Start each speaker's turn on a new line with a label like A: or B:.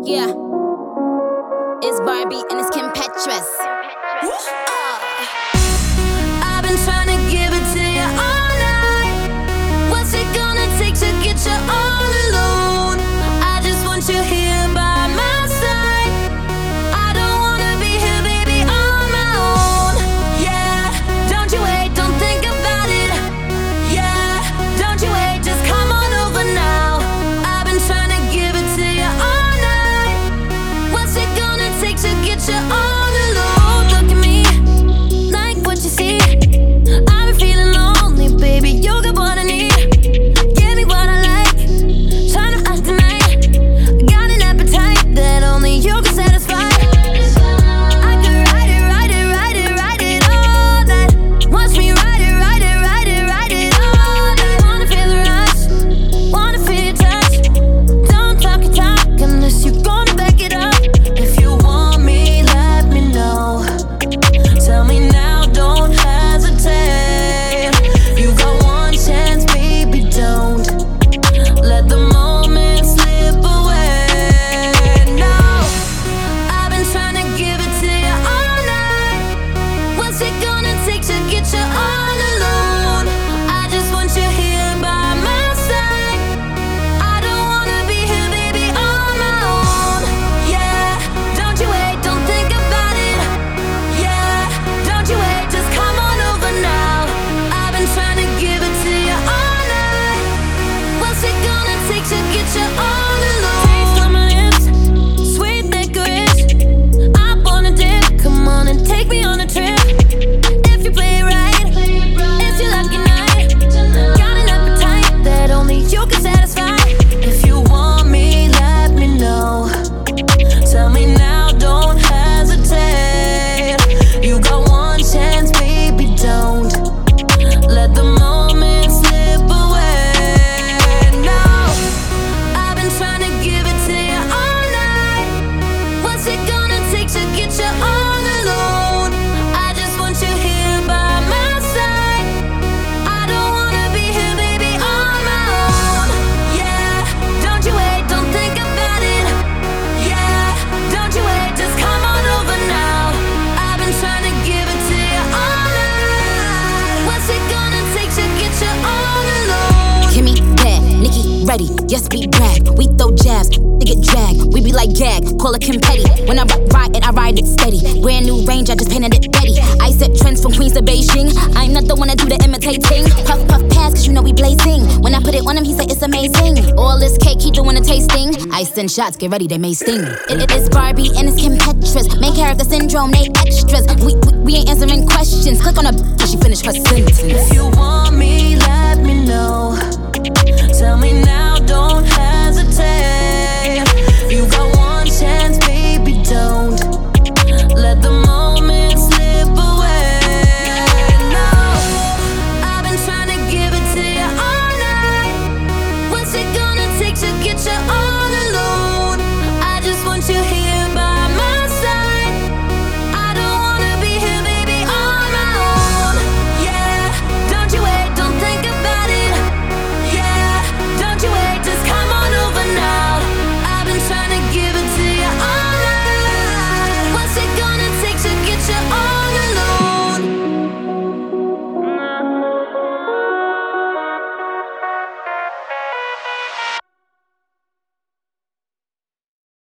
A: Yeah, it's Barbie and it's Kim Petras. I've been trying to give it to you all night. What's it gonna take to get you all alone? I just want you here by my side. I don't wanna be here, baby, on my own. Yeah, don't you wait, don't think about it. Yeah, don't you wait, just come on over now. I've been trying to give it to you all night. What's it gonna take to get you all alone? Look at me, like what you see. I've been feeling lonely, baby, you got what I need. Give me what I like, trying to ask tonight. Got an appetite that only you can satisfy. I could ride it, ride it, ride it, ride it all night. Watch me ride it, ride it, ride it, ride it all night. Wanna feel the rush, wanna feel your touch. Don't talk your talk unless you're gonna back it up. If you want me, let me know. Tell me now, don't hesitate. You got one chance, baby, don't let the moment slip away. No, I've been trying to give it to you all night. What's it gonna take to get you all alone? I just want you here by my side. I don't wanna be here, baby, on my own. Yeah, don't you wait, don't think about it. Yeah, don't you wait, just come on over now. I've been trying to give it to you all night. What's it gonna take to get you all alone? Taste on my lips, sweet licorice. I wanna dip, come on and take me on a trip. If you play it right, it's your lucky night. Got an appetite that only you can satisfy. If you want me, let me know. Tell me now, don't hesitate. You got one chance, baby, don't let the moment slip away. No, I've been trying to give it to you all night. What's it gonna take to get you all alone? I just want you here by my side. I don't wanna be here, baby, on my own. Yeah, don't you wait, don't think about it. Yeah, don't you wait, just come on over now. I've been trying to give it to you all night. What's it gonna take to get you all alone? Kimmy, bad, Nikki, ready, yes, we brag. We throw jabs, they get dragged. We be like gag, call it Kim Petty. When I ride it, I ride it steady. Brand new range, I just painted it ready. I set trends from Queens to Beijing. I'm not the one to do the imitating. Puff, puff, pass, cause you know we blazing. When I put it on him, he said it's amazing. All this cake, he doing a tasting. I send shots, get ready, they may sting. It's Barbie and it's Kim Petras. Main character syndrome, they extras. We ain't answering questions. Click on her, cause she finished her sentence. If you want me,